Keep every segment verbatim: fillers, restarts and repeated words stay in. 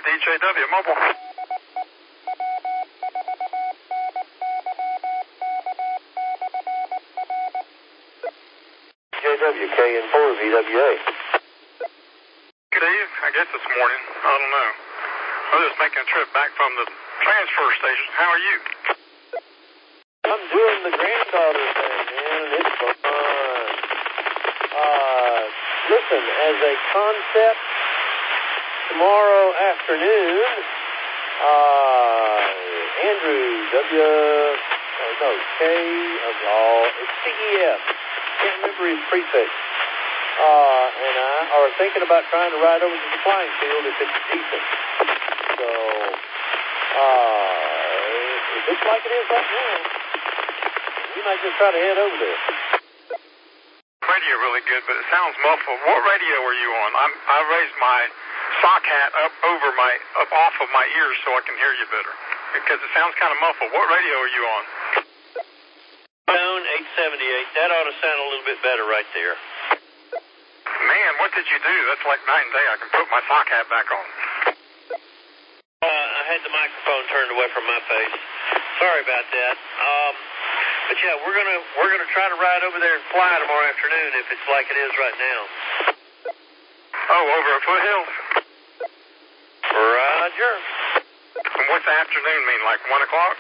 D J W Mobile. J W K N four V W A. Good eve, I guess it's morning. I don't know. I'm just making a trip back from the transfer station. How are you? I'm doing the granddaughter thing, man, and it's fun. Uh, listen, as a concept, tomorrow afternoon, uh, Andrew W. Oh, no, K. Oh, it's C E F. Can't remember his prefix. Uh, and I are thinking about trying to ride over to the flying field if it's decent. So, uh, if it's like it is right now, we might just try to head over there. Radio really good, but it sounds muffled. What radio are you on? I'm, I raised my sock hat up over my, up off of my ears so I can hear you better. Because it sounds kind of muffled. What radio are you on? Phone eight seventy-eight. That ought to sound a little bit better right there. Man, what did you do? That's like night and day. I can put my sock hat back on. Uh, I had the microphone turned away from my face. Sorry about that. Um, but yeah, we're gonna we're gonna try to ride over there and fly tomorrow afternoon if it's like it is right now. Oh, over at Foothills? Roger. And what's the afternoon mean? Like one o'clock?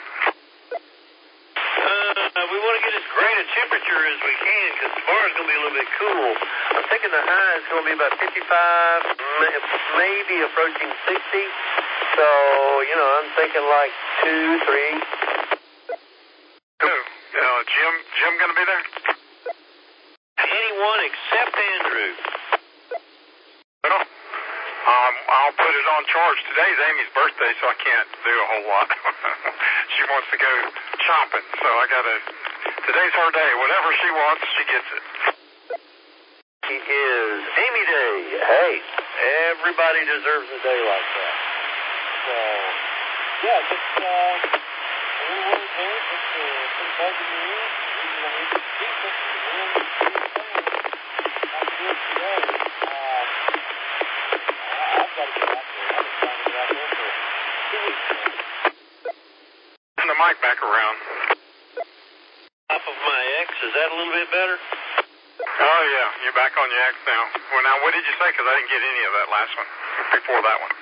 Uh, we want to get as great a temperature as we can because tomorrow's going to be a little bit cool. I'm thinking the high is going to be about fifty-five, maybe approaching sixty. So, you know, I'm thinking like two, three. Oh, uh, Jim, Jim going to be there? Anyone except Andrew. Well, um, I'll put it on charge. Today's Amy's birthday, so I can't do a whole lot. She wants to go shopping, so I got to... Today's her day. Whatever she wants, she gets it. It is Amy Day. Hey, everybody deserves a day like that. So, yeah, just, uh, a little word there, just to put a bug in your ear. Maybe you'll hear some decent, and then see you like this today. Um, I've got to get out there. I've been trying to get out there for two weeks now. Turn the mic back around. Off of my X, is that a little bit better? Oh, yeah, you're back on your X now. Well, now, what did you say? Because I didn't get any of that last one before that one.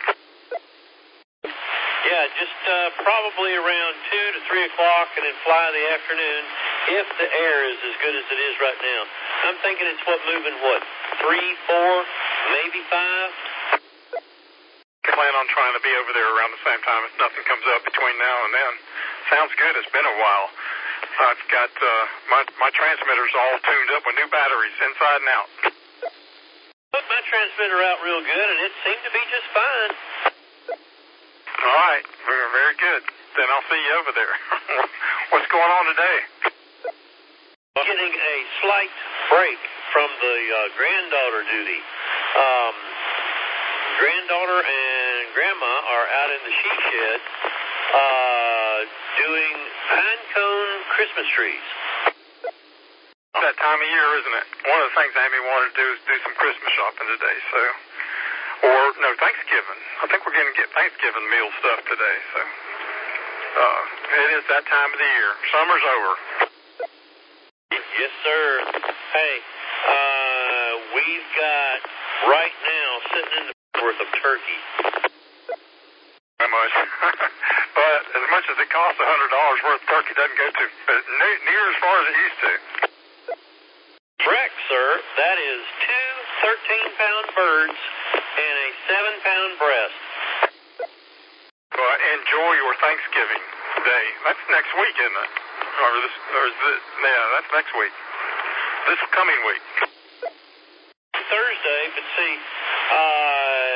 Yeah, just uh, probably around two to three o'clock and then fly the afternoon if the air is as good as it is right now. I'm thinking it's what, moving what, three, four, maybe five? I plan on trying to be over there around the same time if nothing comes up between now and then. Sounds good. It's been a while. I've got uh, my, my transmitters all tuned up with new batteries inside and out. Put my transmitter out real good, and it seemed to be just fine. All right. Very, very good. Then I'll see you over there. What's going on today? Getting a slight break from the uh, granddaughter duty. Um, granddaughter and grandma are out in the she shed uh, doing pine cone Christmas trees. That time of year, isn't it? One of the things Amy wanted to do is do some Christmas shopping today, so... Or, no, Thanksgiving. I think we're going to get Thanksgiving meal stuff today, so... Uh, it is that time of the year. Summer's over. Yes, sir. Hey, uh, we've got, right now, sitting in the worth of turkey. How much? But as much as it costs one hundred dollars worth of turkey doesn't go to uh, near as far as it used to. Correct, sir. That is two thirteen-pound birds and a seven-pound breast. Well, enjoy your Thanksgiving day. That's next week, isn't it? Or this, or is it? Yeah, that's next week. This coming week. Thursday, but see, uh,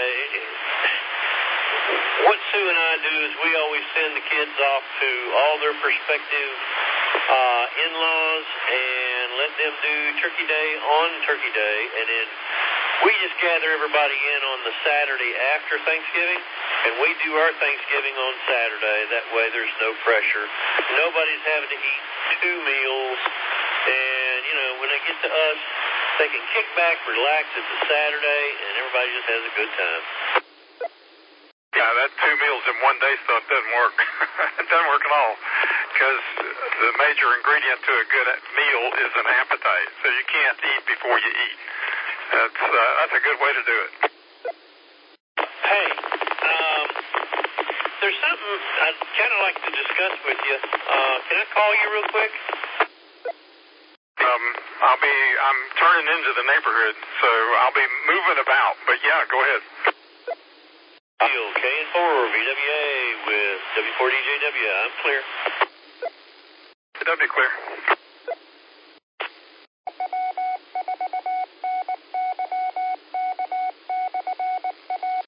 what Sue and I do is we always send the kids off to all their prospective uh, in-laws and let them do Turkey Day on Turkey Day, and then we just gather everybody in on the Saturday after Thanksgiving, and we do our Thanksgiving on Saturday. That way there's no pressure. Nobody's having to eat two meals, and, you know, when they get to us, they can kick back, relax. It's a Saturday, and everybody just has a good time. Yeah, that two meals in one day stuff doesn't work. It doesn't work at all, because the major ingredient to a good meal is an appetite. So you can't eat before you eat. That's uh, that's a good way to do it. Hey, um, there's something I'd kind of like to discuss with you. Uh, can I call you real quick? Um, I'll be, I'm turning into the neighborhood, so I'll be moving about. But yeah, go ahead. K N four V W A with W four D J W. I'm clear. W clear.